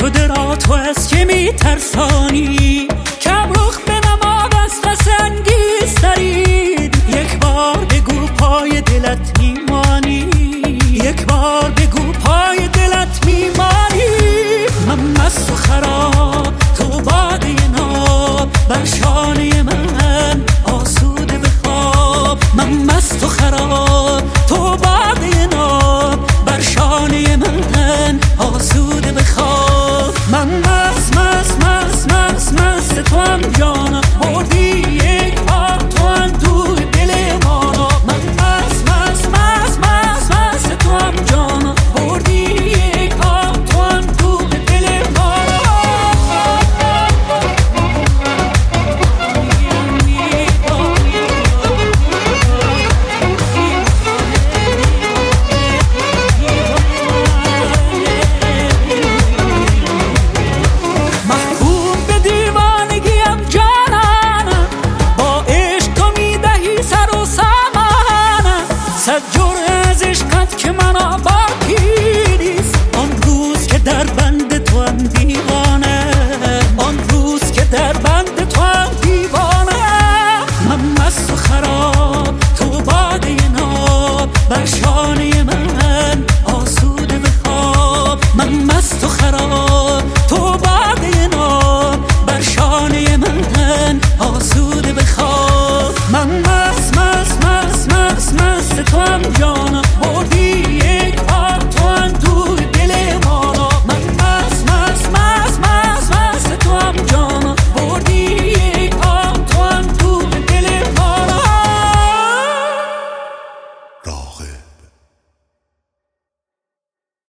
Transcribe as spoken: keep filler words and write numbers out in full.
شده را تو از که می ترسانی، کم رخ به نماد از قسنگیسترید. یک بار بگو پای دلت میمانی، یک بار بگو پای دلت میمانی. من مست و خراب